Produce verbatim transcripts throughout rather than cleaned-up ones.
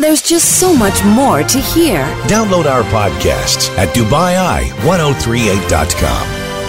There's just so much more to hear. Download our podcasts at Dubai Eye ten thirty-eight dot com.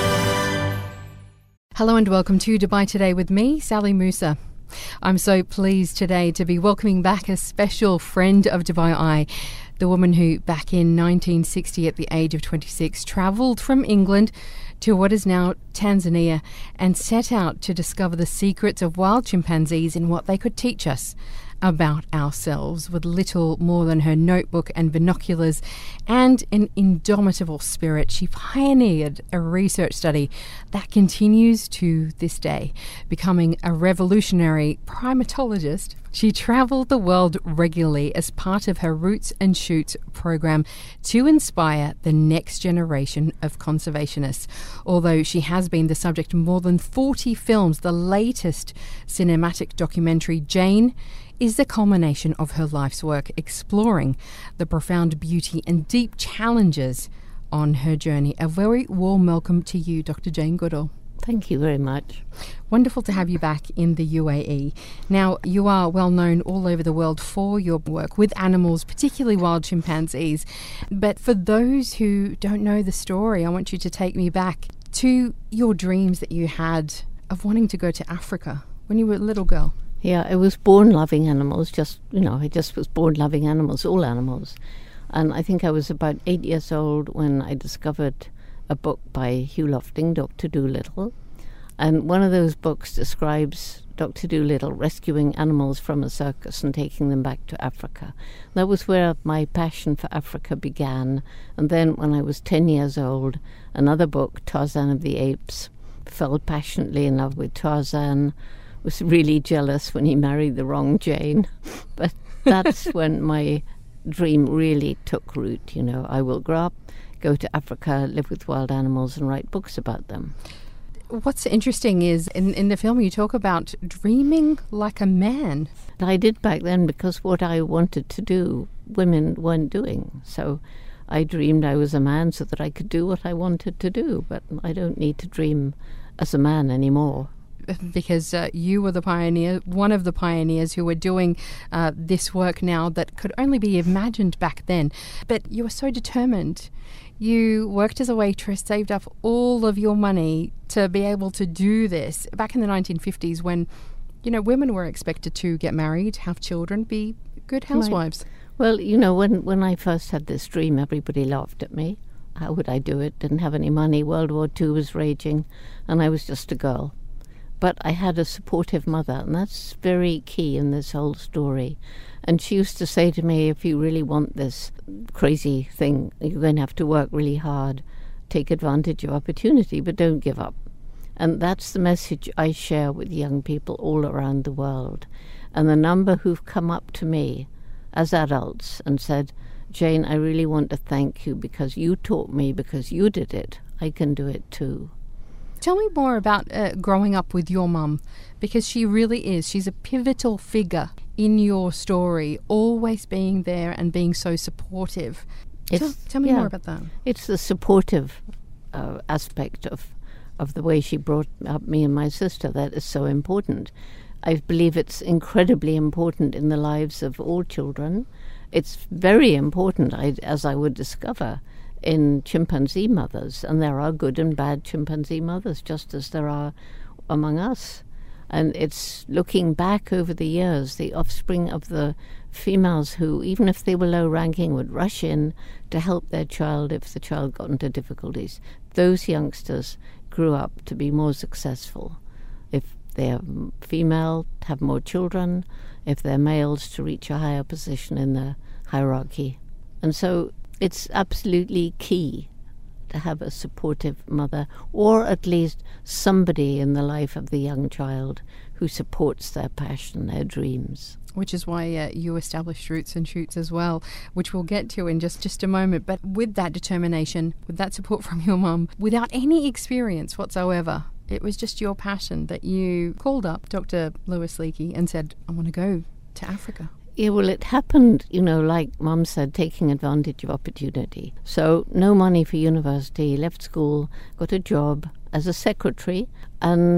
Hello and welcome to Dubai Today with me, Sally Musa. I'm so pleased today to be welcoming back a special friend of Dubai Eye, the woman who back in nineteen sixty at the age of twenty-six travelled from England to what is now Tanzania and set out to discover the secrets of wild chimpanzees and what they could teach us about ourselves. With little more than her notebook and binoculars and an indomitable spirit, she pioneered a research study that continues to this day. Becoming a revolutionary primatologist, she travelled the world regularly as part of her Roots and Shoots program to inspire the next generation of conservationists. Although she has been the subject of more than forty films, the latest cinematic documentary, Jane, is the culmination of her life's work, exploring the profound beauty and deep challenges on her journey. A very warm welcome to you, Doctor Jane Goodall. Thank you very much. Wonderful to have you back in the U A E. Now, you are well known all over the world for your work with animals, particularly wild chimpanzees. But for those who don't know the story, I want you to take me back to your dreams that you had of wanting to go to Africa when you were a little girl. Yeah, I was born loving animals, just, you know, I just was born loving animals, all animals. And I think I was about eight years old when I discovered a book by Hugh Lofting, Doctor Dolittle. And one of those books describes Doctor Dolittle rescuing animals from a circus and taking them back to Africa. That was where my passion for Africa began. And then when I was ten years old, another book, Tarzan of the Apes, fell passionately in love with Tarzan, was really jealous when he married the wrong Jane. But that's when my dream really took root, you know. I will grow up, go to Africa, live with wild animals and write books about them. What's interesting is in, in the film you talk about dreaming like a man. I did back then because what I wanted to do, women weren't doing. So I dreamed I was a man so that I could do what I wanted to do. But I don't need to dream as a man anymore. Because uh, you were the pioneer, one of the pioneers who were doing uh, this work now that could only be imagined back then. But you were so determined. You worked as a waitress, saved up all of your money to be able to do this back in the nineteen fifties when, you know, women were expected to get married, have children, be good housewives. Right. Well, you know, when, when I first had this dream, everybody laughed at me. How would I do it? Didn't have any money. World War Two was raging, and I was just a girl. But I had a supportive mother, and that's very key in this whole story. And she used to say to me, if you really want this crazy thing, you're going to have to work really hard, take advantage of opportunity, but don't give up. And that's the message I share with young people all around the world. And the number who've come up to me as adults and said, Jane, I really want to thank you because you taught me, because you did it, I can do it too. Tell me more about uh, growing up with your mum, because she really is. She's a pivotal figure in your story, always being there and being so supportive. Tell, tell me yeah, more about that. It's the supportive uh, aspect of, of the way she brought up me and my sister that is so important. I believe it's incredibly important in the lives of all children. It's very important, I, as I would discover, in chimpanzee mothers, and there are good and bad chimpanzee mothers just as there are among us. And it's looking back over the years, the offspring of the females who, even if they were low ranking, would rush in to help their child if the child got into difficulties. Those youngsters grew up to be more successful. If they're female, to have more children. If they're males, to reach a higher position in the hierarchy. And so it's absolutely key to have a supportive mother, or at least somebody in the life of the young child who supports their passion, their dreams. Which is why uh, you established Roots and Shoots as well, which we'll get to in just, just a moment. But with that determination, with that support from your mum, without any experience whatsoever, it was just your passion that you called up Doctor Louis Leakey and said, I want to go to Africa. Yeah, well, it happened, you know, like Mum said, taking advantage of opportunity. So no money for university, left school, got a job as a secretary, and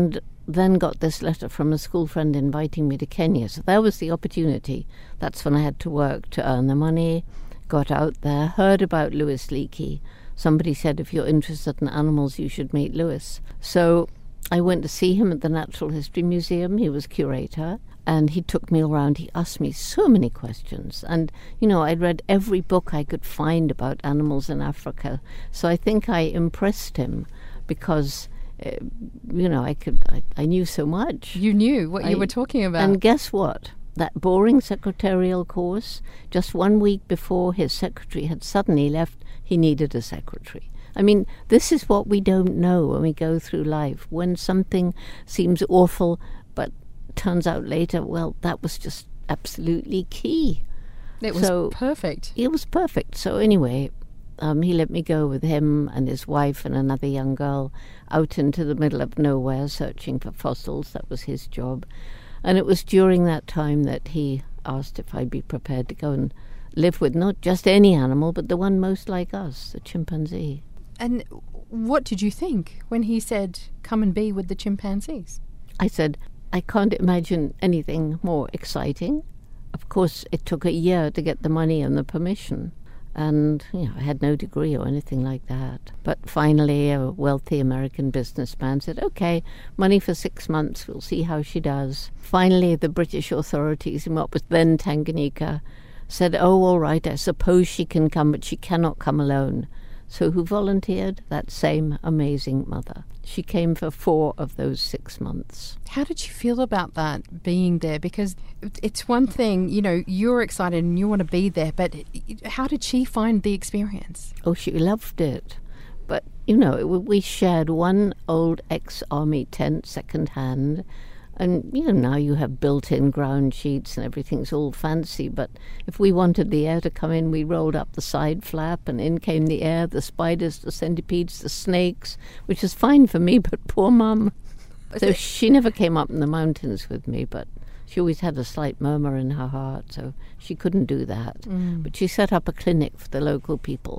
then got this letter from a school friend inviting me to Kenya. So that was the opportunity. That's when I had to work to earn the money, got out there, heard about Louis Leakey. Somebody said, if you're interested in animals, you should meet Louis. So I went to see him at the Natural History Museum. He was curator, and he took me around. He asked me so many questions. And, you know, I'd read every book I could find about animals in Africa. So I think I impressed him because, uh, you know, I could I, I knew so much. You knew what I, you were talking about. And guess what? That boring secretarial course, just one week before his secretary had suddenly left, he needed a secretary. I mean, this is what we don't know when we go through life. When something seems awful, but turns out later, well, that was just absolutely key. It was so, perfect. It was perfect. So anyway, um, he let me go with him and his wife and another young girl out into the middle of nowhere searching for fossils. That was his job. And it was during that time that he asked if I'd be prepared to go and live with not just any animal, but the one most like us, the chimpanzee. And what did you think when he said, come and be with the chimpanzees? I said, I can't imagine anything more exciting. Of course, it took a year to get the money and the permission. And, you know, I had no degree or anything like that. But finally, a wealthy American businessman said, okay, money for six months, we'll see how she does. Finally, the British authorities in what was then Tanganyika said, oh, all right, I suppose she can come, but she cannot come alone. So who volunteered? That same amazing mother. She came for four of those six months. How did you feel about that, being there? Because it's one thing, you know, you're excited and you want to be there, but how did she find the experience? Oh, she loved it. But, you know, we shared one old ex-army tent second-hand. And, you know, now you have built-in ground sheets and everything's all fancy. But if we wanted the air to come in, we rolled up the side flap and in came the air, the spiders, the centipedes, the snakes, which is fine for me, but poor Mum. So she never came up in the mountains with me, but she always had a slight murmur in her heart, so she couldn't do that. Mm. But she set up a clinic for the local people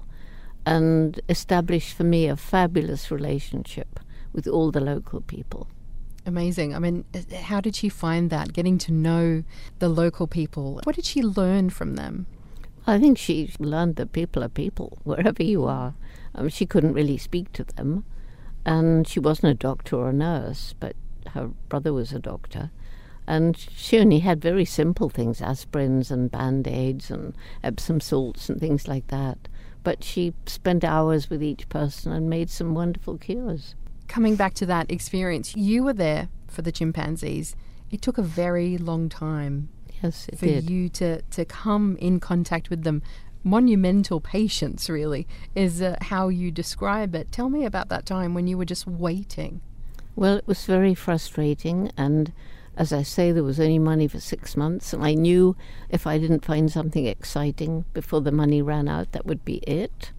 and established for me a fabulous relationship with all the local people. Amazing. I mean, how did she find that, getting to know the local people? What did she learn from them? I think she learned that people are people, wherever you are. I mean, she couldn't really speak to them. And she wasn't a doctor or a nurse, but her brother was a doctor. And she only had very simple things, aspirins and Band-Aids and Epsom salts and things like that. But she spent hours with each person and made some wonderful cures. Coming back to that experience, you were there for the chimpanzees. It took a very long time yes, it for did. you to, to come in contact with them. Monumental patience, really, is uh, how you describe it. Tell me about that time when you were just waiting. Well, it was very frustrating, and as I say, there was only money for six months, and I knew if I didn't find something exciting before the money ran out, that would be it.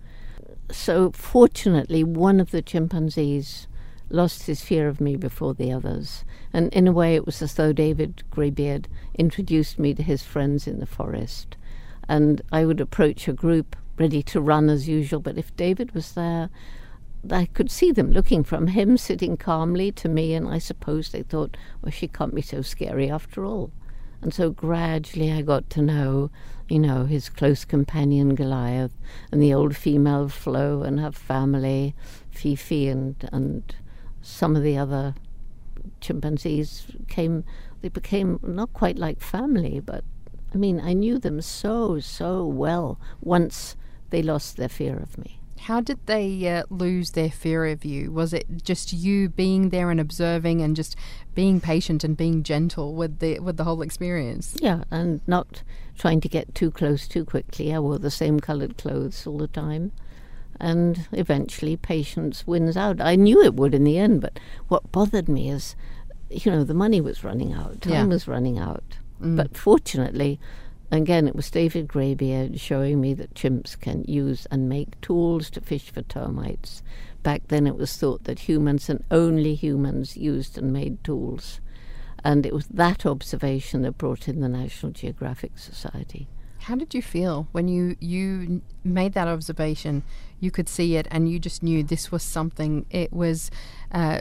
So fortunately, one of the chimpanzees lost his fear of me before the others. And in a way, it was as though David Greybeard introduced me to his friends in the forest. And I would approach a group ready to run as usual, but if David was there, I could see them looking from him sitting calmly to me, and I suppose they thought, well, she can't be so scary after all. And so gradually I got to know, you know, his close companion Goliath, and the old female Flo and her family, Fifi and and some of the other chimpanzees came, they became not quite like family, but I mean, I knew them so, so well once they lost their fear of me. How did they uh, lose their fear of you? Was it just you being there and observing and just being patient and being gentle with the with the whole experience? Yeah, and not trying to get too close too quickly. I wore the same coloured clothes all the time. And eventually patience wins out. I knew it would in the end, but what bothered me is, you know, the money was running out. Time yeah. was running out. Mm. But fortunately, again, it was David Greybeard showing me that chimps can use and make tools to fish for termites. Back then it was thought that humans and only humans used and made tools. And it was that observation that brought in the National Geographic Society. How did you feel when you, you made that observation? You could see it and you just knew this was something. It was uh,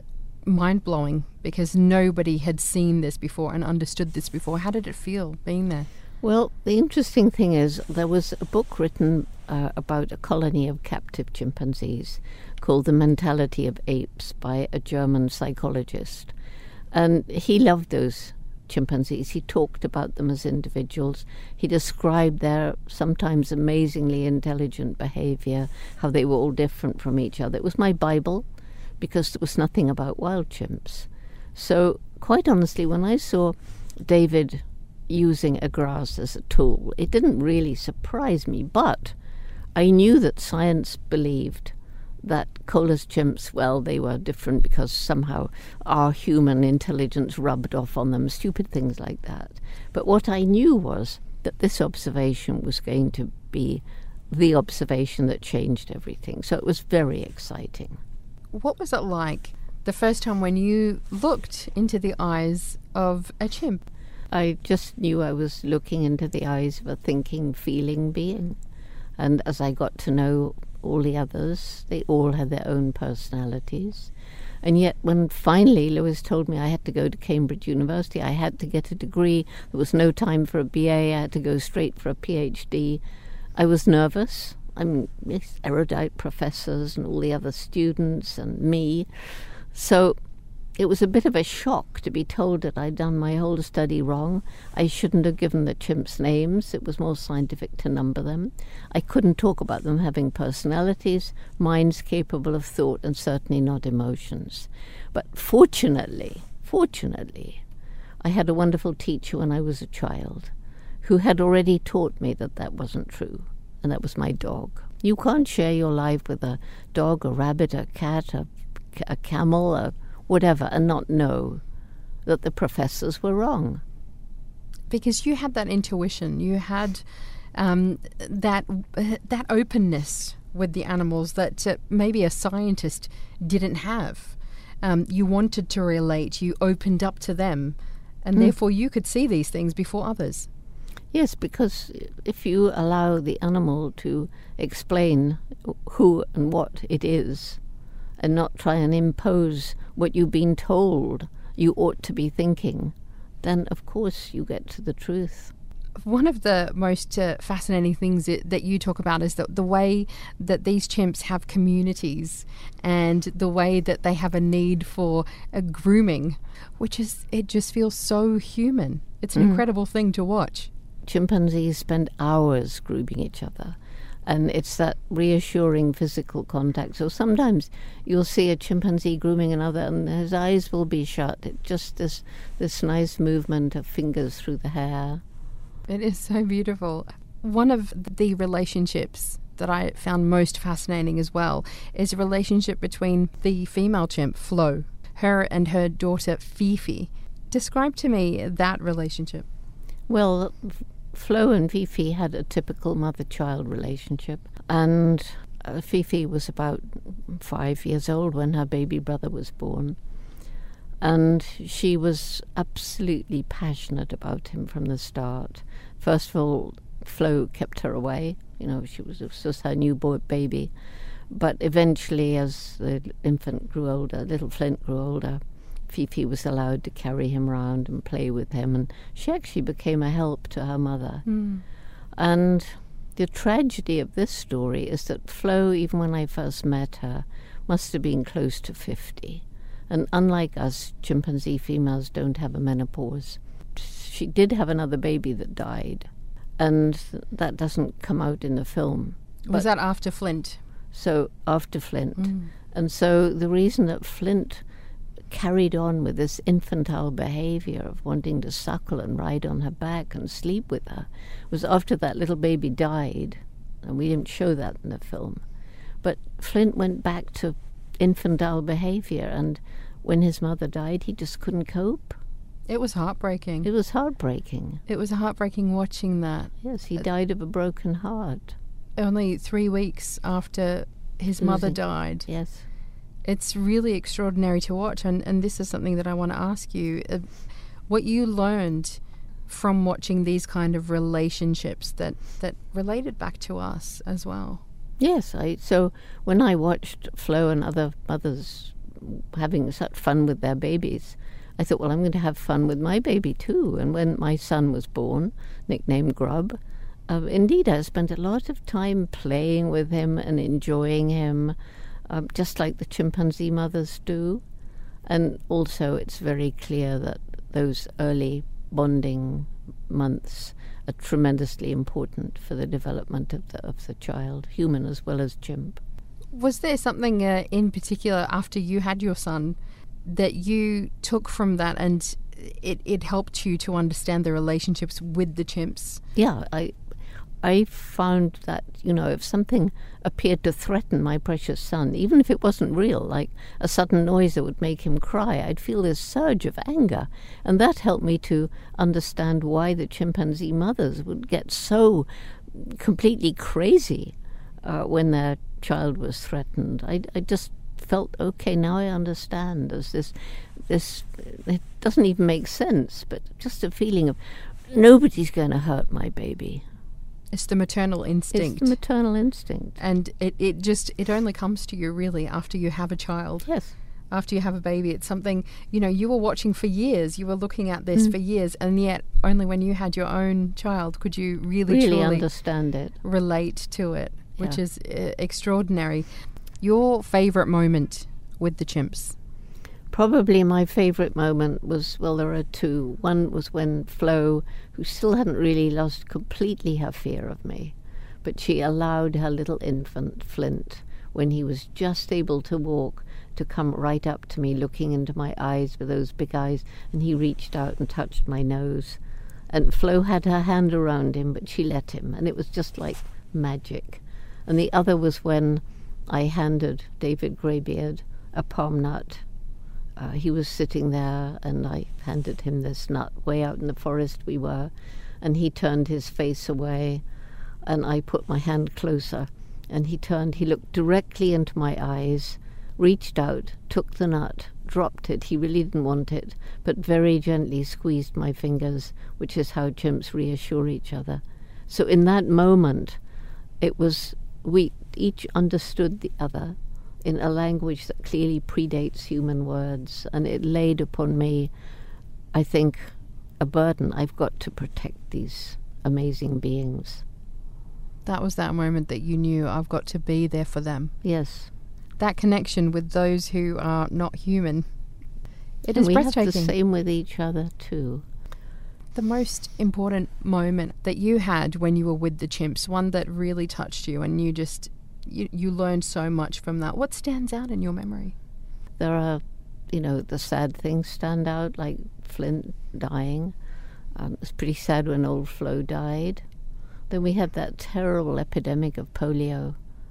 mind-blowing because nobody had seen this before and understood this before. How did it feel being there? Well, the interesting thing is there was a book written uh, about a colony of captive chimpanzees called The Mentality of Apes by a German psychologist. And he loved those chimpanzees. He talked about them as individuals. He described their sometimes amazingly intelligent behavior, how they were all different from each other. It was my Bible because there was nothing about wild chimps. So quite honestly, when I saw David using a grass as a tool, it didn't really surprise me, but I knew that science believed that Koala's chimps, well, they were different because somehow our human intelligence rubbed off on them, stupid things like that. But what I knew was that this observation was going to be the observation that changed everything. So it was very exciting. What was it like the first time when you looked into the eyes of a chimp? I just knew I was looking into the eyes of a thinking, feeling being. And as I got to know all the others, they all had their own personalities. And yet when finally Lewis told me I had to go to Cambridge University, I had to get a degree, there was no time for a B A, I had to go straight for a PhD, I was nervous. I mean, erudite professors and all the other students and me. So it was a bit of a shock to be told that I'd done my whole study wrong. I shouldn't have given the chimps names. It was more scientific to number them. I couldn't talk about them having personalities, minds capable of thought, and certainly not emotions. But fortunately, fortunately, I had a wonderful teacher when I was a child who had already taught me that that wasn't true, and that was my dog. You can't share your life with a dog, a rabbit, a cat, a, a camel, a whatever, and not know that the professors were wrong. Because you had that intuition, you had um, that that openness with the animals that uh, maybe a scientist didn't have. Um, you wanted to relate, you opened up to them, and mm. therefore you could see these things before others. Yes, because if you allow the animal to explain who and what it is, and not try and impose what you've been told you ought to be thinking, then of course you get to the truth. One of the most uh, fascinating things that, that you talk about is that the way that these chimps have communities and the way that they have a need for a grooming, which is, it just feels so human. It's an mm. incredible thing to watch. Chimpanzees spend hours grooming each other. And it's that reassuring physical contact. So sometimes you'll see a chimpanzee grooming another and his eyes will be shut. It's just this, this nice movement of fingers through the hair. It is so beautiful. One of the relationships that I found most fascinating as well is a relationship between the female chimp, Flo, her and her daughter, Fifi. Describe to me that relationship. Well, Flo and Fifi had a typical mother-child relationship, and uh, Fifi was about five years old when her baby brother was born, and she was absolutely passionate about him from the start. First of all, Flo kept her away. You know, she was, it was just her newborn baby, but eventually, as the infant grew older, little Flint grew older, Fifi was allowed to carry him around and play with him, and she actually became a help to her mother. Mm. And the tragedy of this story is that Flo, even when I first met her, must have been close to fifty. And unlike us, chimpanzee females don't have a menopause. She did have another baby that died, and that doesn't come out in the film. Was that after Flint? So, after Flint. Mm. And so the reason that Flint carried on with this infantile behavior of wanting to suckle and ride on her back and sleep with her was after that little baby died, and we didn't show that in the film. But Flint went back to infantile behavior, and when his mother died, he just couldn't cope. It was heartbreaking. It was heartbreaking. It was heartbreaking watching that. Yes, he died of a broken heart. Only three weeks after his mother died. Yes. It's really extraordinary to watch, and, and this is something that I want to ask you. Uh, what you learned from watching these kind of relationships that, that related back to us as well. Yes, I so when I watched Flo and other mothers having such fun with their babies, I thought, well, I'm going to have fun with my baby too. And when my son was born, nicknamed Grub, uh, indeed I spent a lot of time playing with him and enjoying him, uh, just like the chimpanzee mothers do. And also it's very clear that those early bonding months are tremendously important for the development of the, of the child, human as well as chimp. Was there something uh, in particular after you had your son that you took from that and it, it helped you to understand the relationships with the chimps? Yeah, I I found that, you know, if something appeared to threaten my precious son, even if it wasn't real, like a sudden noise that would make him cry, I'd feel this surge of anger. And that helped me to understand why the chimpanzee mothers would get so completely crazy uh, when their child was threatened. I, I just felt, okay, now I understand. There's this, this, it doesn't even make sense, but just a feeling of nobody's going to hurt my baby. It's the maternal instinct. It's the maternal instinct. And it, it just, it only comes to you really after you have a child. Yes. After you have a baby. It's something, you know, you were watching for years. You were looking at this Mm. for years. And yet only when you had your own child could you really, Really truly understand it. relate to it, which Yeah. is uh, extraordinary. Your favourite moment with the chimps? Probably my favourite moment was, well, there are two. One was when Flo, who still hadn't really lost completely her fear of me, but she allowed her little infant, Flint, when he was just able to walk, to come right up to me, looking into my eyes with those big eyes, and he reached out and touched my nose. And Flo had her hand around him, but she let him, and it was just like magic. And the other was when I handed David Greybeard a palm nut. Uh, he was sitting there, and I handed him this nut way out in the forest we were, and he turned his face away, and I put my hand closer, and he turned, he looked directly into my eyes, reached out, took the nut, dropped it, he really didn't want it, but very gently squeezed my fingers, which is how chimps reassure each other. So in that moment, it was, we each understood the other in a language that clearly predates human words, and it laid upon me, I think, a burden. I've got to protect these amazing beings. That was that moment that you knew, I've got to be there for them. Yes. That connection with those who are not human. It and is we breathtaking. have the same with each other too. The most important moment that you had when you were with the chimps, one that really touched you and you just, you, you learned so much from that. What stands out in your memory? There are, you know, the sad things stand out, like Flint dying. Um, it's pretty sad when old Flo died. Then we had that terrible epidemic of polio.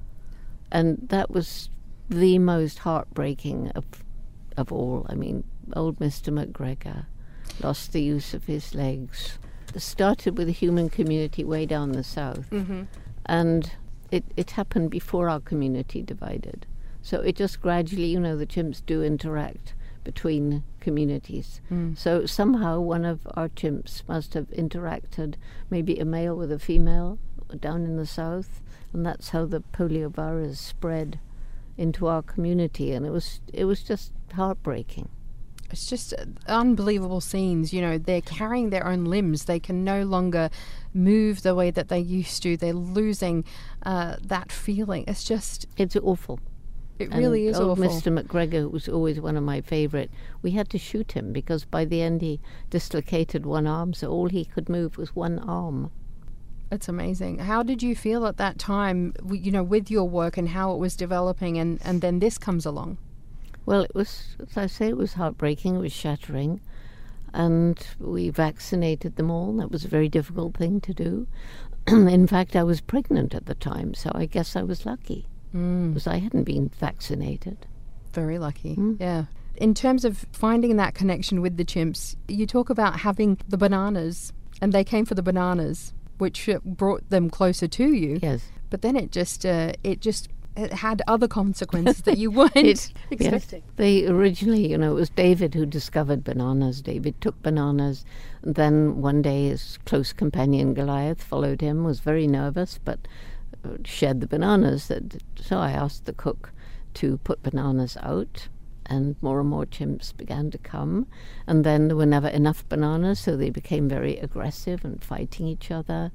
And that was the most heartbreaking of of all. I mean, old Mister McGregor lost the use of his legs. It started with a human community way down the south. Mm-hmm. And it, it happened before our community divided. So it just gradually, you know, the chimps do interact between communities. Mm. So somehow one of our chimps must have interacted, maybe a male with a female down in the south, and that's how the polio virus spread into our community. And it was it was just heartbreaking. It's just unbelievable scenes. You know, they're carrying their own limbs. They can no longer move the way that they used to. They're losing uh, that feeling. It's just... It's awful. It And really is old awful. Mister McGregor was always one of my favourite. We had to shoot him because by the end he dislocated one arm, so all he could move was one arm. It's amazing. How did you feel at that time, w- you know, with your work and how it was developing, and, and then this comes along? Well, it was, as I say, it was heartbreaking, it was shattering, and we vaccinated them all. That was a very difficult thing to do. In fact, I was pregnant at the time, so I guess I was lucky, Mm, because I hadn't been vaccinated. very lucky. Mm. Yeah. In terms of finding that connection with the chimps, you talk about having the bananas, and they came for the bananas, which uh, brought them closer to you. Yes. But then it just, uh, it just it had other consequences that you weren't It- expecting. Yes. They originally, you know, it was David who discovered bananas. David took bananas. And then one day his close companion Goliath followed him, was very nervous, but uh, shared the bananas. That, so I asked the cook to put bananas out. and more and more chimps began to come. And then there were never enough bananas, so they became very aggressive and fighting each other.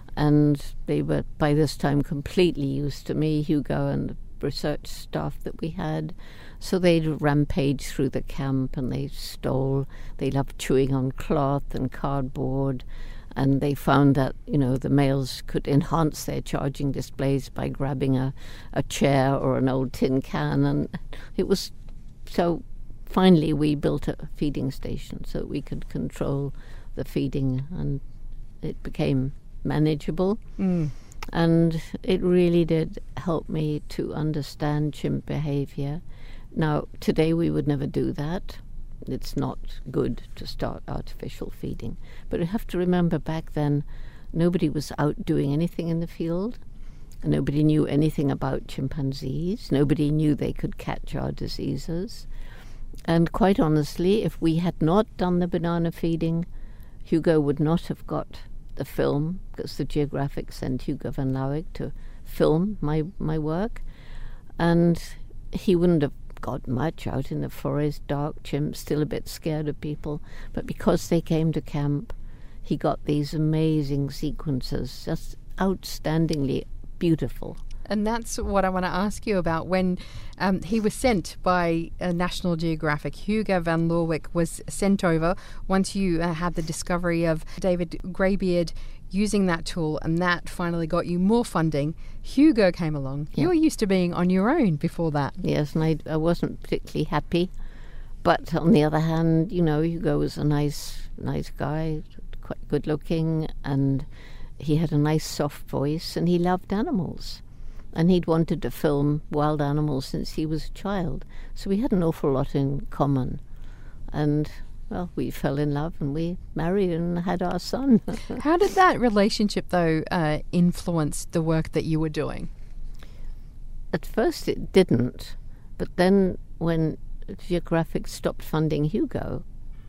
And they were, by this time, completely used to me, Hugo, and the research staff that we had. So they'd rampage through the camp, and they stole. They loved chewing on cloth and cardboard. And they found that, you know, the males could enhance their charging displays by grabbing a, a chair or an old tin can. And it was so finally we built a feeding station so that we could control the feeding, and it became manageable. Mm. And it really did help me to understand chimp behavior. Now, today we would never do that. It's not good to start artificial feeding. But you have to remember, back then, nobody was out doing anything in the field. Nobody knew anything about chimpanzees. Nobody knew they could catch our diseases. And quite honestly, if we had not done the banana feeding, Hugo would not have got the film, because the Geographic sent Hugo van Lawick to film my, my work. And he wouldn't have got much out in the forest, dark chimps, still a bit scared of people. But because they came to camp, he got these amazing sequences, just outstandingly beautiful. And that's what I want to ask you about. When um, he was sent by uh, National Geographic, Hugo van Lawick was sent over once you uh, had the discovery of David Greybeard using that tool, and that finally got you more funding. Hugo came along. Yeah. You were used to being on your own before that. Yes, and I, I wasn't particularly happy. But on the other hand, you know, Hugo was a nice, nice guy, quite good looking, and he had a nice soft voice, and he loved animals. And he'd wanted to film wild animals since he was a child. So we had an awful lot in common. And, well, we fell in love and we married and had our son. How did that relationship, though, uh, influence the work that you were doing? At first it didn't. But then when Geographic stopped funding Hugo,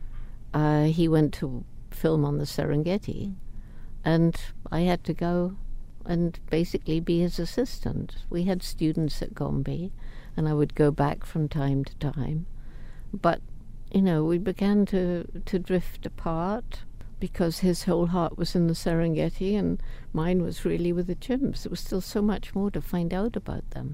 uh, he went to film on the Serengeti. And I had to go and basically be his assistant. We had students at Gombe, and I would go back from time to time. But, you know, we began to, to drift apart because his whole heart was in the Serengeti and mine was really with the chimps. There was still so much more to find out about them.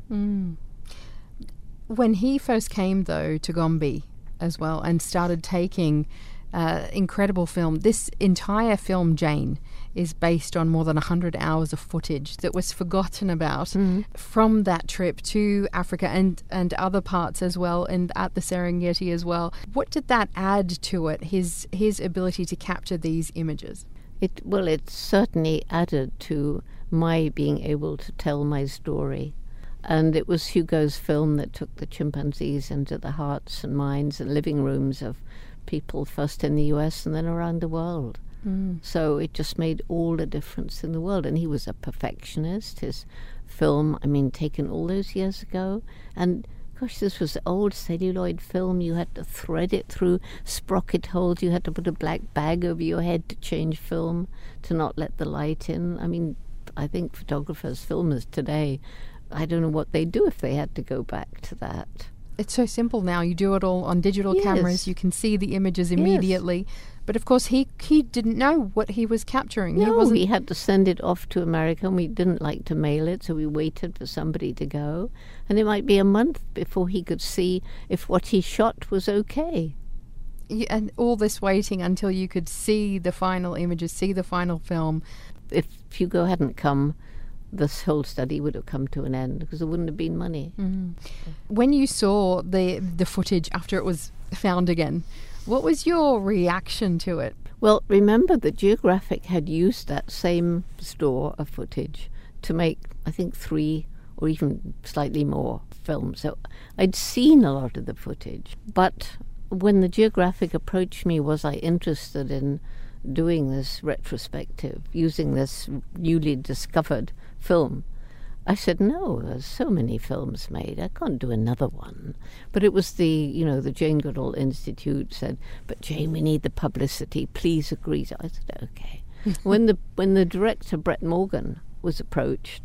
Mm. When he first came, though, to Gombe as well and started taking Uh, incredible film. This entire film, Jane, is based on more than one hundred hours of footage that was forgotten about mm. from that trip to Africa and, and other parts as well, and at the Serengeti as well. What did that add to it, his his ability to capture these images? It Well, it certainly added to my being able to tell my story. And it was Hugo's film that took the chimpanzees into the hearts and minds and living rooms of people, first in the U S and then around the world. Mm. So it just made all the difference in the world. And he was a perfectionist. His film, I mean, taken all those years ago. And gosh, this was old celluloid film. You had to thread it through sprocket holes. You had to put a black bag over your head to change film, to not let the light in. I mean, I think photographers, filmers today, I don't know what they'd do if they had to go back to that. It's so simple now. You do it all on digital yes. cameras. You can see the images immediately. Yes. But of course, he he didn't know what he was capturing. No, he, wasn't he had to send it off to America, and we didn't like to mail it, so we waited for somebody to go. And it might be a month before he could see if what he shot was okay. Yeah, and all this waiting until you could see the final images, see the final film. If Hugo hadn't come, this whole study would have come to an end because there wouldn't have been money. Mm. When you saw the the footage after it was found again, what was your reaction to it? Well, remember that Geographic had used that same store of footage to make, I think, three or even slightly more films. So I'd seen a lot of the footage. But when the Geographic approached me, was I interested in doing this retrospective, using this newly discovered film? I said, no, there's so many films made. I can't do another one. But it was the, you know, the Jane Goodall Institute said, but Jane, we need the publicity. Please agree. So I said, okay. when the when the director, Brett Morgan, was approached,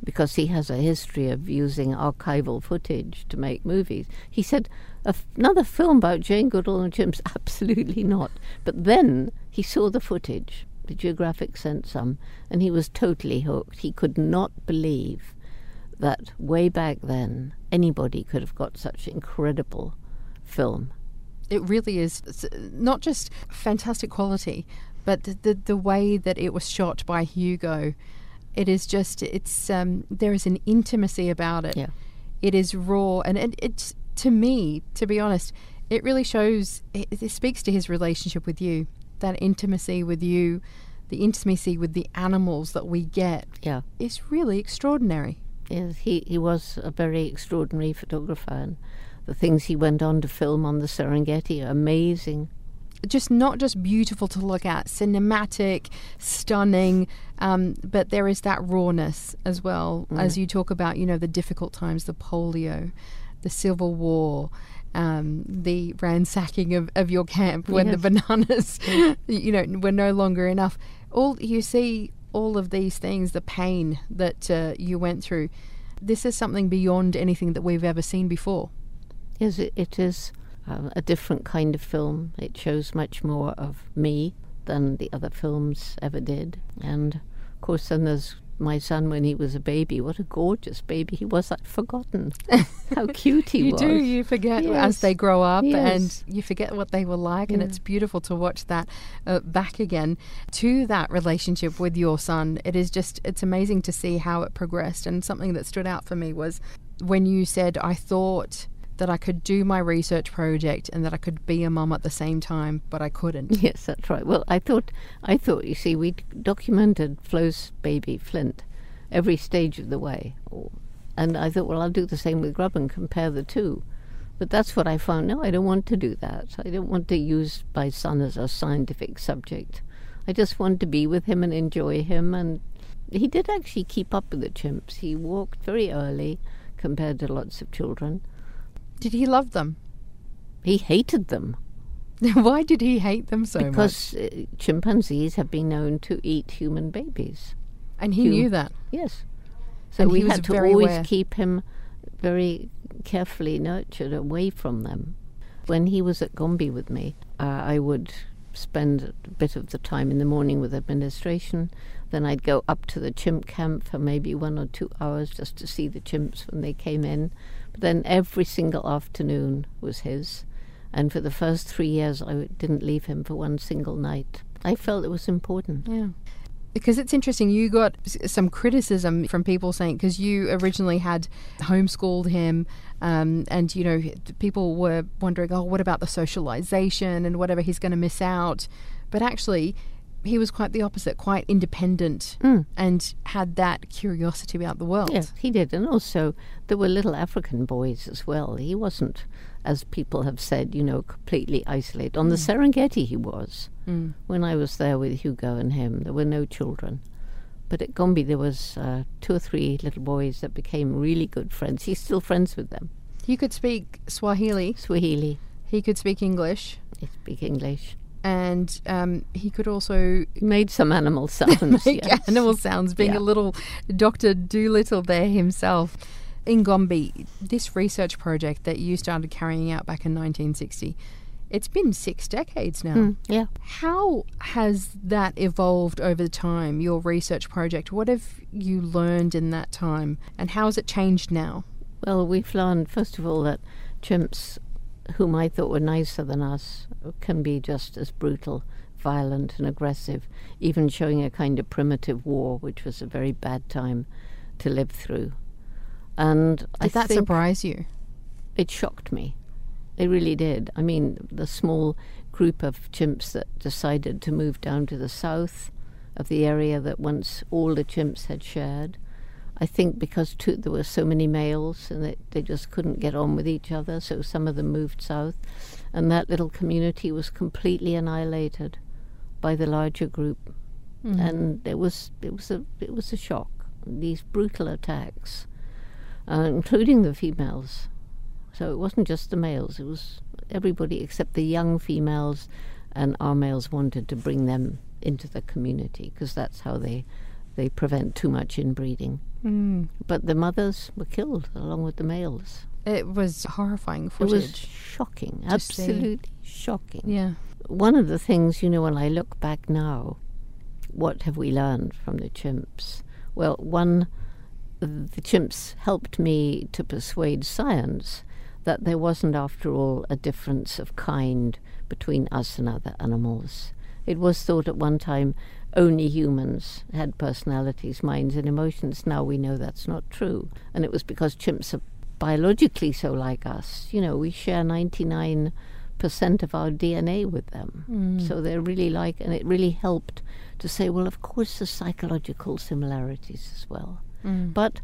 because he has a history of using archival footage to make movies. He said, another film about Jane Goodall and chimps? Absolutely not. But then he saw the footage. The Geographic sent some, and he was totally hooked. He could not believe that way back then anybody could have got such incredible film. It really is. It's not just fantastic quality, but the, the the way that it was shot by Hugo. It is just, it's um, there is an intimacy about it. Yeah. It is raw, and it, it's, to me, to be honest, it really shows, it, it speaks to his relationship with you, that intimacy with you, the intimacy with the animals that we get. Yeah. Is really extraordinary. Yes, he, he was a very extraordinary photographer, and the things he went on to film on the Serengeti are amazing. Just not just beautiful to look at, cinematic, stunning, um, but there is that rawness as well, mm. as you talk about, you know, the difficult times, the polio, the Civil War, um, the ransacking of, of your camp when yes. the bananas, you know, were no longer enough. All you see, all of these things, the pain that uh, you went through. This is something beyond anything that we've ever seen before. Yes, it, it is. Um, a different kind of film. It shows much more of me than the other films ever did. And of course then there's my son when he was a baby. What a gorgeous baby. He was like forgotten. How cute he you was. You do, you forget yes. as they grow up, yes. and you forget what they were like, yeah. and it's beautiful to watch that uh, back again to that relationship with your son. It is just, it's amazing to see how it progressed. And something that stood out for me was when you said, I thought that I could do my research project and that I could be a mum at the same time, but I couldn't. Yes, that's right. Well, I thought, I thought, you see, we documented Flo's baby, Flint, every stage of the way. And I thought, well, I'll do the same with Grub and compare the two. But that's what I found. No, I don't want to do that. I don't want to use my son as a scientific subject. I just want to be with him and enjoy him. And he did actually keep up with the chimps. He walked very early compared to lots of children. Did he love them? He hated them. Why did he hate them so because, much? Because uh, chimpanzees have been known to eat human babies. And he Hum- knew that? Yes. So and we he was had to very always aware. keep him very carefully nurtured away from them. When he was at Gombe with me, uh, I would spend a bit of the time in the morning with administration. Then I'd go up to the chimp camp for maybe one or two hours just to see the chimps when they came in. But then every single afternoon was his. And for the first three years, I w- didn't leave him for one single night. I felt it was important. Yeah. Because it's interesting, you got s- some criticism from people saying, because you originally had homeschooled him, um, and, you know, people were wondering, oh, what about the socialization and whatever, he's going to miss out. But actually, he was quite the opposite, quite independent, mm. and had that curiosity about the world. Yes, he did. And also, there were little African boys as well. He wasn't, as people have said, you know, completely isolated. On mm. the Serengeti he was. Mm. When I was there with Hugo and him, there were no children. But at Gombe there was uh, two or three little boys that became really good friends. He's still friends with them. He could speak Swahili. Swahili. He could speak English. He speak English. And um, he could also... He made some animal sounds. make yes. animal sounds, being yeah. a little Doctor Dolittle there himself. In Gombe, this research project that you started carrying out back in nineteen sixty, it's been six decades now. Mm, yeah. How has that evolved over time, your research project? What have you learned in that time, and how has it changed now? Well, we've learned, first of all, that chimps, whom I thought were nicer than us, can be just as brutal, violent and aggressive, even showing a kind of primitive war, which was a very bad time to live through. And Did I that think surprise you? It shocked me. It really did. I mean, the small group of chimps that decided to move down to the south of the area that once all the chimps had shared, I think because too, there were so many males and they, they just couldn't get on with each other, so some of them moved south. And that little community was completely annihilated by the larger group. Mm-hmm. And it was it was a it was a shock. These brutal attacks, uh, including the females. So it wasn't just the males, it was everybody except the young females, and our males wanted to bring them into the community because that's how they, they prevent too much inbreeding. Mm. But the mothers were killed along with the males. It was horrifying It footage. was shocking, to see. absolutely shocking. Yeah. One of the things, you know, when I look back now, what have we learned from the chimps? Well, one, the chimps helped me to persuade science that there wasn't, after all, a difference of kind between us and other animals. It was thought at one time only humans had personalities, minds, and emotions. Now we know that's not true. And it was because chimps are biologically so like us. You know, we share ninety-nine percent of our D N A with them. Mm. So they're really like, and it really helped to say, well, of course there's psychological similarities as well. Mm. But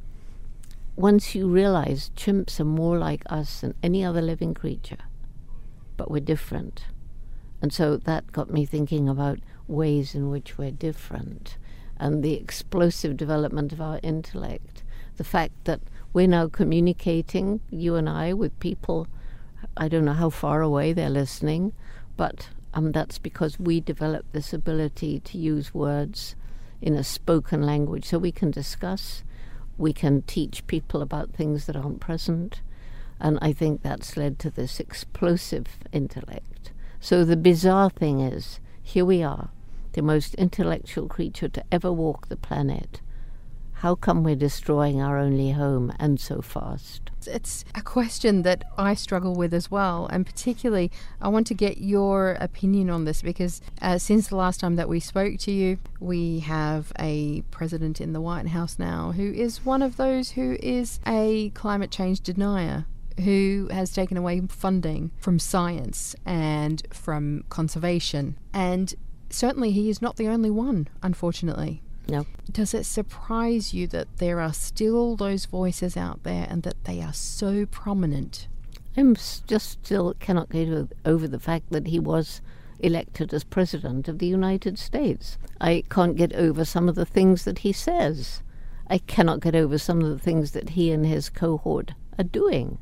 once you realize chimps are more like us than any other living creature, but we're different. And so that got me thinking about ways in which we're different, and the explosive development of our intellect. The fact that we're now communicating, you and I, with people, I don't know how far away they're listening, but um, that's because we developed this ability to use words in a spoken language, so we can discuss, we can teach people about things that aren't present, and I think that's led to this explosive intellect. So the bizarre thing is, here we are, the most intellectual creature to ever walk the planet. How come we're destroying our only home, and so fast? It's a question that I struggle with as well, and particularly I want to get your opinion on this because uh, since the last time that we spoke to you, we have a president in the White House now who is one of those who is a climate change denier, who has taken away funding from science and from conservation. And certainly he is not the only one, unfortunately. No. Does it surprise you that there are still those voices out there and that they are so prominent? I'm s- just still cannot get o- over the fact that he was elected as President of the United States. I can't get over some of the things that he says. I cannot get over some of the things that he and his cohort are doing.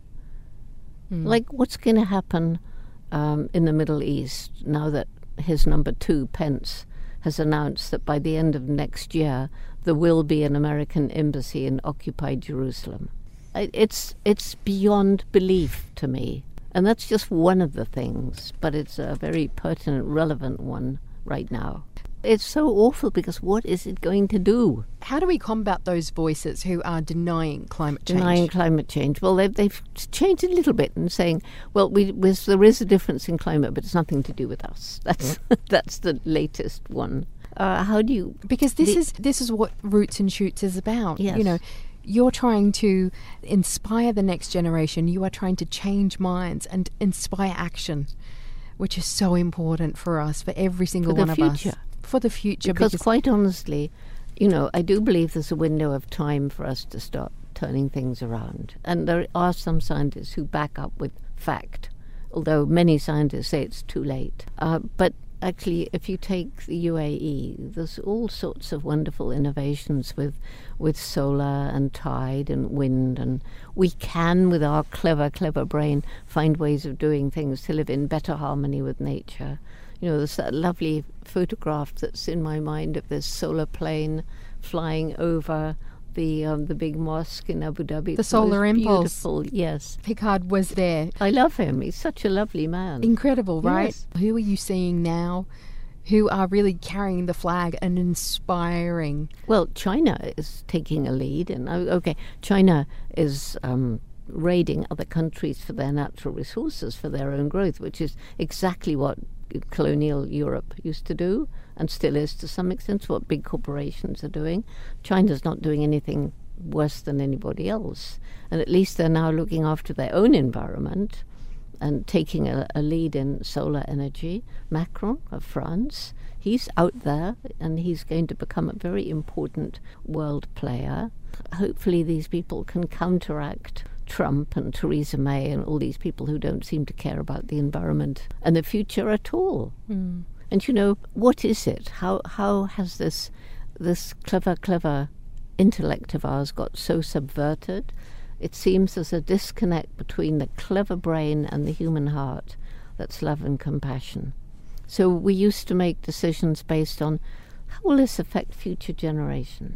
Mm. Like, what's going to happen um, in the Middle East now that his number two, Pence, has announced that by the end of next year there will be an American embassy in occupied Jerusalem? I, it's it's beyond belief to me. And that's just one of the things, but it's a very pertinent, relevant one right now. It's so awful because what is it going to do? How do we combat those voices who are denying climate change? Denying climate change. Well, they've, they've changed a little bit and saying, well, we, with, there is a difference in climate, but it's nothing to do with us. That's that's the latest one. Uh, how do you... Because this the, is this is what Roots and Shoots is about. Yes. You know, you're trying to inspire the next generation. You are trying to change minds and inspire action, which is so important for us, for every single For the one future. of us. For the future. Because, because quite honestly, you know, I do believe there's a window of time for us to start turning things around. And there are some scientists who back up with fact, although many scientists say it's too late. Uh, but actually, if you take the U A E, there's all sorts of wonderful innovations with with solar and tide and wind, and we can, with our clever, clever brain, find ways of doing things to live in better harmony with nature. You know, there's that lovely photograph that's in my mind of this solar plane flying over the um, the big mosque in Abu Dhabi. The Solar Impulse. Beautiful, yes. Picard was there. I love him. He's such a lovely man. Incredible, right? Yes. Who are you seeing now who are really carrying the flag and inspiring? Well, China is taking a lead. And uh, okay, China is um, raiding other countries for their natural resources, for their own growth, which is exactly what colonial Europe used to do, and still is to some extent, what big corporations are doing. China's not doing anything worse than anybody else, and at least they're now looking after their own environment and taking a, a lead in solar energy. Macron of France, he's out there and he's going to become a very important world player. Hopefully these people can counteract Trump and Theresa May and all these people who don't seem to care about the environment and the future at all. Mm. And you know, what is it? How how has this this clever, clever intellect of ours got so subverted? It seems there's a disconnect between the clever brain and the human heart. That's love and compassion. So we used to make decisions based on how will this affect future generations?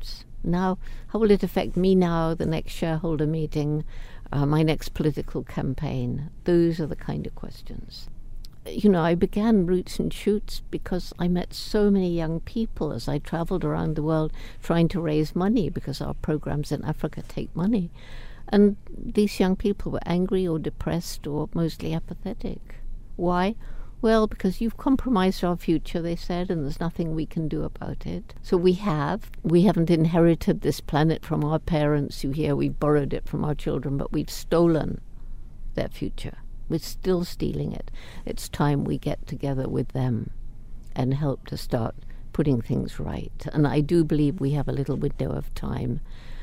Now, how will it affect me now, the next shareholder meeting, uh, my next political campaign? Those are the kind of questions. You know, I began Roots and Shoots because I met so many young people as I traveled around the world trying to raise money, because our programs in Africa take money. And these young people were angry or depressed or mostly apathetic. Why? Well, because you've compromised our future, they said, and there's nothing we can do about it. So we have. We haven't inherited this planet from our parents. You hear we've borrowed it from our children, but we've stolen their future. We're still stealing it. It's time we get together with them and help to start putting things right. And I do believe we have a little window of time.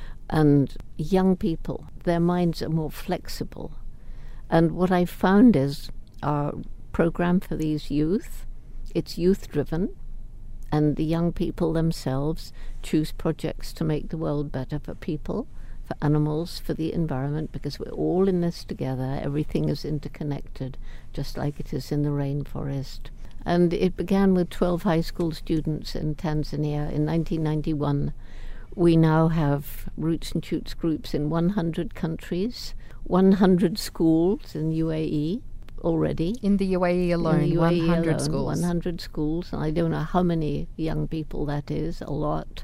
And young people, their minds are more flexible. And what I've found is our program for these youth, it's youth-driven, and the young people themselves choose projects to make the world better for people, for animals, for the environment, because we're all in this together. Everything is interconnected, just like it is in the rainforest. And it began with twelve high school students in Tanzania in nineteen ninety-one. We now have Roots and Shoots groups in one hundred countries, one hundred schools in U A E already. In the U A E alone, in the U A E one hundred alone, schools. one hundred schools, and I don't know how many young people that is, a lot.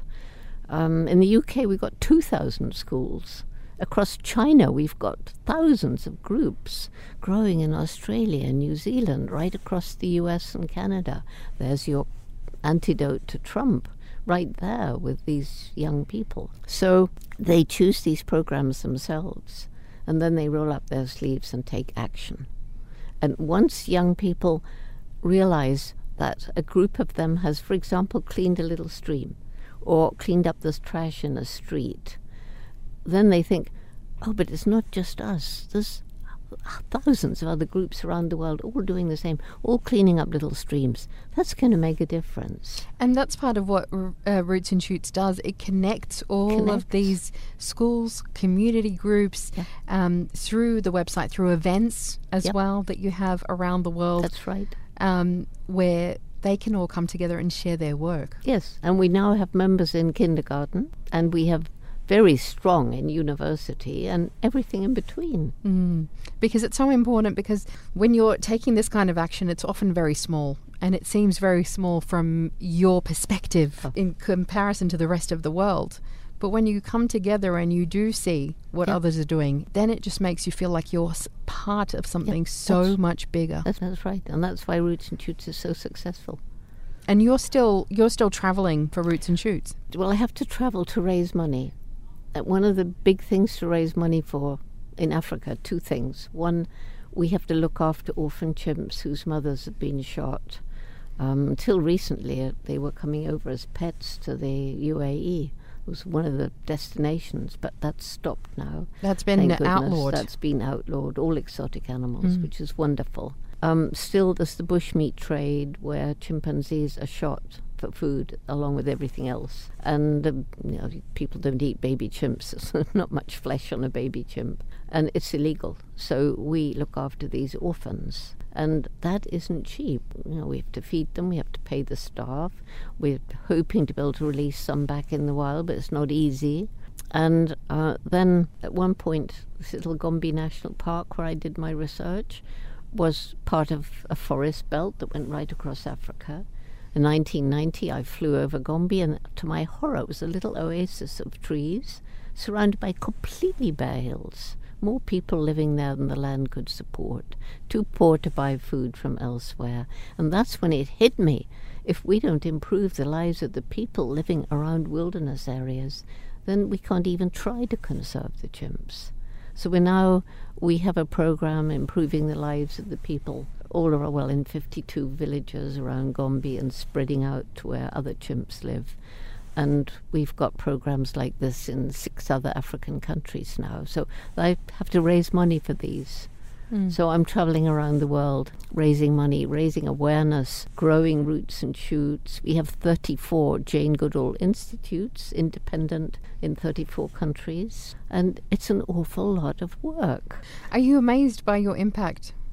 Um, in the U K, we've got two thousand schools. Across China, we've got thousands of groups growing in Australia and New Zealand, right across the U S and Canada. There's your antidote to Trump, right there with these young people. So they choose these programs themselves, and then they roll up their sleeves and take action. And once young people realize that a group of them has, for example, cleaned a little stream or cleaned up this trash in a street, then they think, oh, but it's not just us. There's thousands of other groups around the world all doing the same, all cleaning up little streams. That's going to make a difference. And that's part of what uh, Roots and Shoots does. It connects all Connects. of these schools, community groups, Yeah. um, through the website, through events as Yep. well that you have around the world, That's right. um, where they can all come together and share their work. Yes, and we now have members in kindergarten, and we have very strong in university and everything in between. Mm. Because it's so important, because when you're taking this kind of action, it's often very small, and it seems very small from your perspective Oh. in comparison to the rest of the world. But when you come together and you do see what Yep. others are doing, then it just makes you feel like you're s- part of something Yep, so that's- much bigger. That's, that's right, and that's why Roots and Shoots is so successful. And you're still you're still traveling for Roots and Shoots. Well, I have to travel to raise money. Uh, One of the big things to raise money for in Africa, two things. One, we have to look after orphan chimps whose mothers have been shot. Um, until recently, uh, they were coming over as pets to the U A E. It was one of the destinations, but that's stopped now. That's been Thank goodness. outlawed. That's been outlawed, all exotic animals, Mm. which is wonderful. Um, still, there's the bushmeat trade where chimpanzees are shot for food along with everything else. And um, you know, people don't eat baby chimps. There's not much flesh on a baby chimp. And it's illegal. So we look after these orphans. And that isn't cheap. You know, we have to feed them, we have to pay the staff. We're hoping to be able to release some back in the wild, but it's not easy. And uh, then at one point, this little Gombe National Park where I did my research was part of a forest belt that went right across Africa. In nineteen ninety, I flew over Gombe, and to my horror, it was a little oasis of trees surrounded by completely bare hills. More people living there than the land could support, too poor to buy food from elsewhere. And that's when it hit me. If we don't improve the lives of the people living around wilderness areas, then we can't even try to conserve the chimps. So we now, we have a program improving the lives of the people all around, well, in fifty-two villages around Gombe and spreading out to where other chimps live. And we've got programs like this in six other African countries now. So I have to raise money for these. Mm. So I'm traveling around the world, raising money, raising awareness, growing Roots and Shoots. We have thirty-four Jane Goodall Institutes, independent, in thirty-four countries. And it's an awful lot of work. Are you amazed by your impact?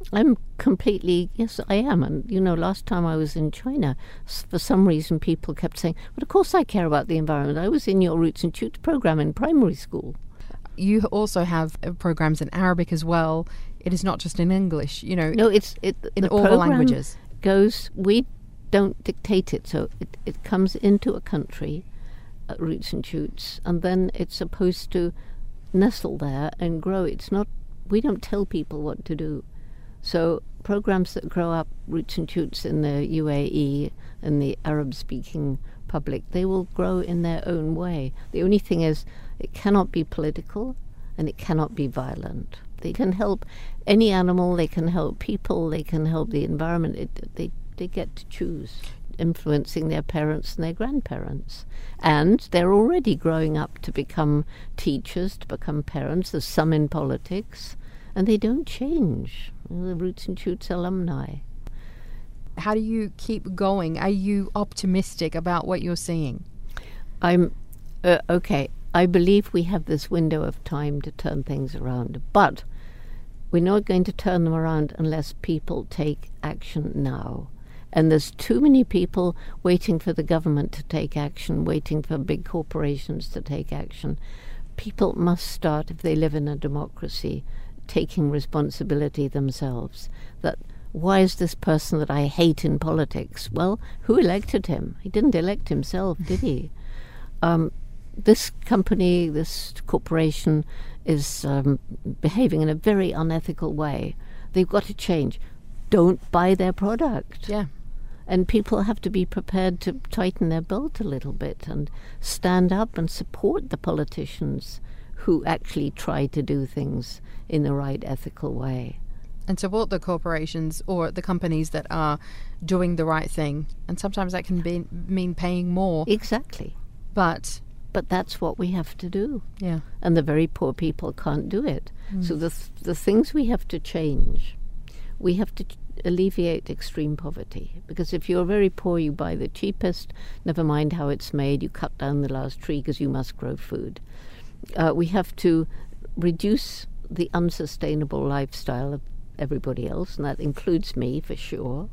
I'm completely, yes, I am. And, you know, last time I was in China, s- for some reason people kept saying, but of course I care about the environment. I was in your Roots and Shoots program in primary school. You also have uh, programs in Arabic as well. It is not just in English, you know, No, it's it, in the all the program languages. goes, we don't dictate it. So it, it comes into a country, uh, Roots and Shoots, and then it's supposed to nestle there and grow. It's not, we don't tell people what to do. So programs that grow up, Roots and Shoots in the U A E and the Arab-speaking public, they will grow in their own way. The only thing is, it cannot be political and it cannot be violent. They can help any animal, they can help people, they can help the environment. It, they, they get to choose, influencing their parents and their grandparents. And they're already growing up to become teachers, to become parents. There's some in politics, and they don't change. The Roots and Shoots alumni. How do you keep going? Are you optimistic about what you're seeing? I'm, uh, okay, I believe we have this window of time to turn things around, but we're not going to turn them around unless people take action now. And there's too many people waiting for the government to take action, waiting for big corporations to take action. People must start, if they live in a democracy, taking responsibility themselves. That why is this person that I hate in politics? Well, who elected him? He didn't elect himself, did he? Um, this company, this corporation is um, behaving in a very unethical way. They've got to change. Don't buy their product. Yeah. And people have to be prepared to tighten their belt a little bit and stand up and support the politicians who actually try to do things in the right ethical way. And support the corporations or the companies that are doing the right thing. And sometimes that can be, mean paying more. Exactly. But, But that's what we have to do. yeah. And the very poor people can't do it. Mm. So the, th- the things we have to change, we have to ch- alleviate extreme poverty. Because if you're very poor, you buy the cheapest, never mind how it's made, you cut down the last tree because you must grow food. Uh, we have to reduce the unsustainable lifestyle of everybody else, and that includes me for sure.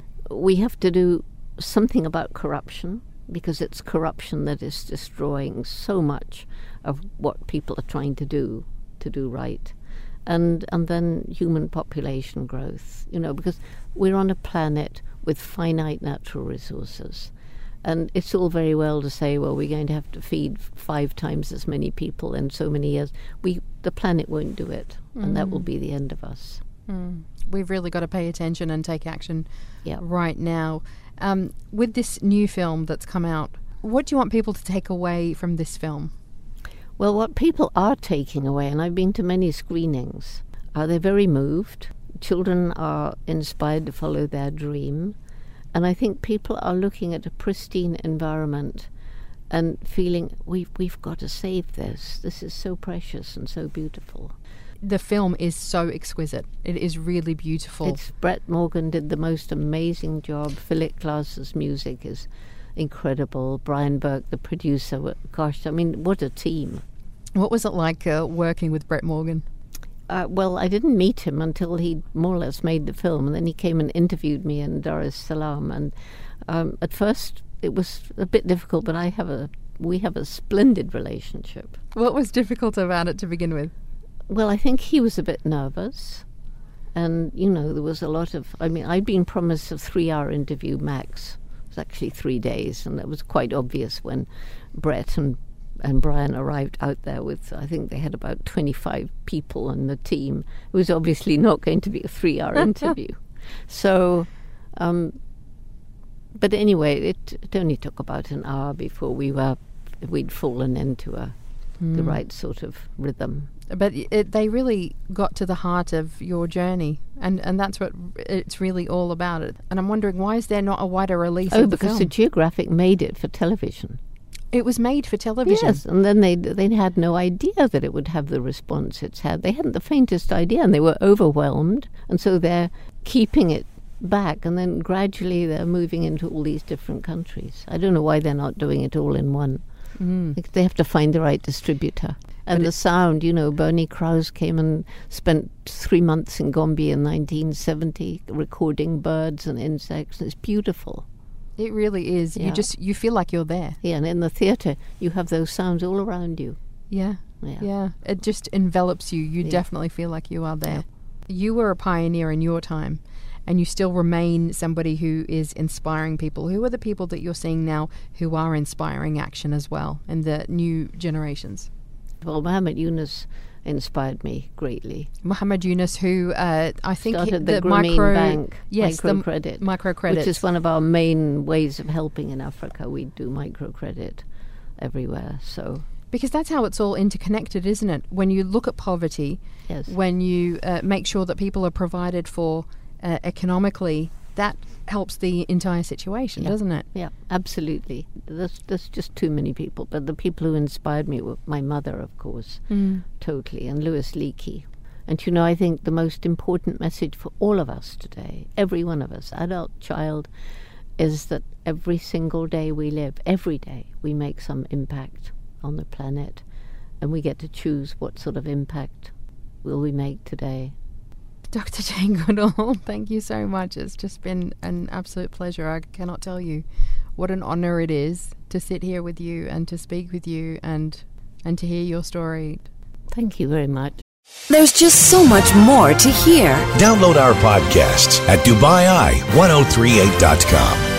We have to do something about corruption, because it's corruption that is destroying so much of what people are trying to do, to do right. And and then human population growth, you know, because we're on a planet with finite natural resources. And it's all very well to say, well, we're going to have to feed five times as many people in so many years. We the planet won't do it, mm. and that will be the end of us. Mm. We've really got to pay attention and take action Yep. right now. Um, with this new film that's come out, what do you want people to take away from this film? Well, what people are taking away, and I've been to many screenings, uh, they're very moved. Children are inspired to follow their dream. And I think people are looking at a pristine environment and feeling, we've, we've got to save this. This is so precious and so beautiful. The film is so exquisite. It is really beautiful. It's Brett Morgan did the most amazing job. Philip Glass's music is incredible. Brian Burke, the producer, gosh, I mean, what a team. What was it like uh, working with Brett Morgan? Uh, well, I didn't meet him until he more or less made the film, and then he came and interviewed me in Dar es Salaam. And um, at first, it was a bit difficult, but I have a we have a splendid relationship. What was difficult about it to begin with? Well, I think he was a bit nervous, and you know there was a lot of. I mean, I'd been promised a three-hour interview max. It was actually three days, and it was quite obvious when Brett and. And Brian arrived out there with, I think they had about twenty-five people on the team. It was obviously not going to be a three-hour interview. So, um, but anyway, it, it only took about an hour before we were, we'd fallen into a, mm. the right sort of rhythm. But it, they really got to the heart of your journey, and, and that's what it's really all about. It. And I'm wondering, why is there not a wider release oh, of the because film? the Geographic made it for television. It was made for television. Yes, and then they they had no idea that it would have the response it's had. They hadn't the faintest idea, and they were overwhelmed, and so they're keeping it back, and then gradually they're moving into all these different countries. I don't know why they're not doing it all in one. Mm. They have to find the right distributor. And but the it, sound, you know, Bernie Krause came and spent three months in Gombe in nineteen seventy recording birds and insects. It's beautiful. it really is. Yeah. You just you feel like you're there. Yeah, and in the theatre, you have those sounds all around you. Yeah. Yeah. Yeah. It just envelops you. You Yeah. definitely feel like you are there. You were a pioneer in your time, and you still remain somebody who is inspiring people. Who are the people that you're seeing now who are inspiring action as well in the new generations? Well, Muhammad Yunus inspired me greatly. Muhammad Yunus, who uh, I think he- Started the, Grameen micro Bank, yes, microcredit, the microcredit, which is one of our main ways of helping in Africa. We do microcredit everywhere. So because that's how it's all interconnected, isn't it? When you look at poverty, yes, when you uh, make sure that people are provided for uh, economically, that helps the entire situation, Yeah. doesn't it? yeah, absolutely. There's there's just too many people, but the people who inspired me were my mother, of course, Mm. totally, and Louis Leakey. And you know, I think the most important message for all of us today, every one of us, adult, child, is that every single day we live, every day we make some impact on the planet, and we get to choose what sort of impact will we make today. Doctor Jane Goodall, thank you so much. It's just been an absolute pleasure. I cannot tell you what an honour it is to sit here with you and to speak with you and and to hear your story. Thank you very much. There's just so much more to hear. Download our podcasts at Dubai Eye ten thirty-eight dot com.